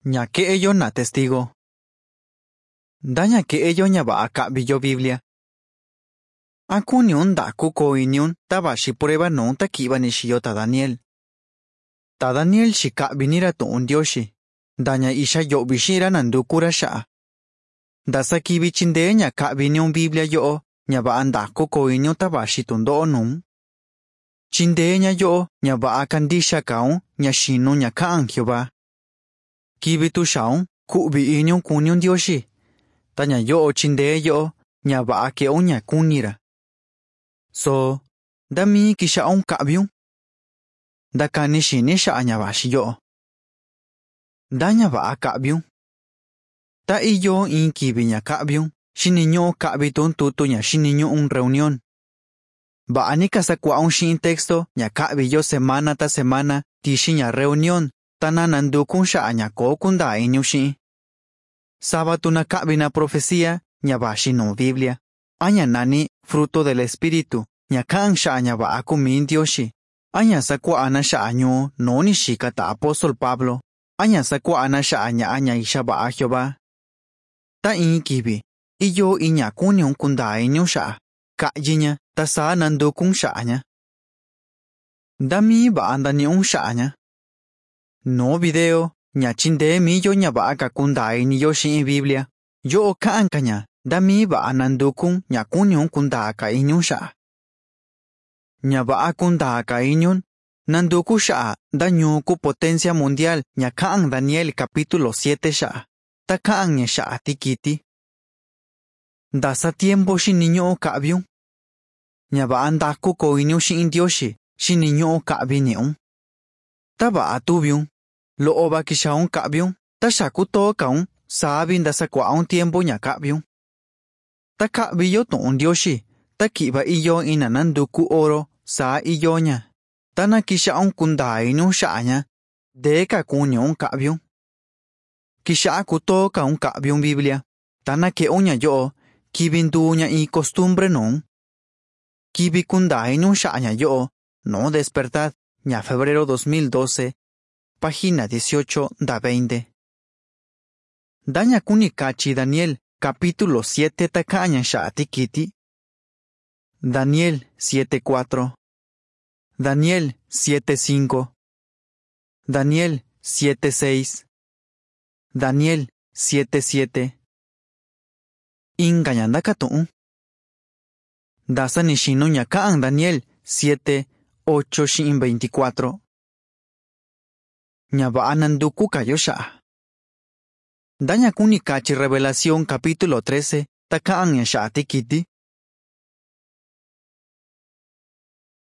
Ña que ello na testigo. Daña que ello ña va a cabillo Biblia. Akuniun da kuko iniun taba shi prueba non takiba ni shiota Daniel. Ta Daniel shi kabinira to un dioshi. Daña isha yo bishira nandukura sha. Da sakibi chinde ña kabiniun Biblia yo ña va anda kuko iniun taba shi tundo num. Chinde ña yo ña va a kandisha kaun ña shinu ña kaan Jehová. Kibitu shaun kubi iniun kuniun dioshi. Taña yo chinde yo ña va a que ña kunira. So, da mi kisha kabiun. Da kanishi ni sha ña va shi yo. Da ña va a kabiun. Ta iyo in kibi ña kabiun. Shiniño kabitun tutu ña shiniño un reunión. Va a ni kasakwa un shin texto ña kabi yo semana ta semana tishi ña reunión. Tana nandukun sha ña ko kunda inyu shi. Sábado na kabi na profecía ña va shi no Biblia. Aña nani fruto del espíritu ña kan sha ña va a kumin dioshi. Aña sakwa ana sha año no ni shika ta apóstol Pablo. Aña sakwa ana sha aña isha va a Jehová. Ta in kibi. Iyo iña kunion kunda inyu sha. Ka yiña ta sa nandukun sha ña. Dami va anda ni un sha ña. No video, ña chinde mi yo ña va a kakunda ni yo shi Biblia. Yo kaan kaña, da mi va a nandukun ña kunion kunda ka inyun sha. Ña va a kunda ka inyun, nanduku sha da nyuku potencia mundial ña kaan Daniel capítulo 7 sha. Ta kaan ña sha tikiti. Da sa tiempo shi niño kabiun. Ña va andaku ko inyu shi indioshi, shi niño kabi niun. Ta va a tubiun. Lo oba kishaun kabiun. Ta shaku to kaun. Sabin da sakwa un tiempo ña kabiun. Ta kabi yo to un dioshi. Ta kiba iyo ina nanduku oro. Sa iyo ña. Ta na kishaun kunda inu sha ña. De ka kunyo un kabiun. Kishaku to kaun kabiun Biblia. Ta na ke uña yo. Kibindu ña y costumbre non. Kibi kunda inu sha ña yo. No despertad. Ña febrero 2012. Página 18 da 20. Daña kunikachi Daniel, capítulo 7 takaña sha tikiti. Daniel 7:4. Daniel 7:5. Daniel 7:6. Daniel 7:7. Ingañanda katun. Dasa nishino ña kaan Daniel 7:8 shin 24. Ña va ananduku kayo sha. Daña kunikachi revelación capítulo 13 takaan ña sha tikiti.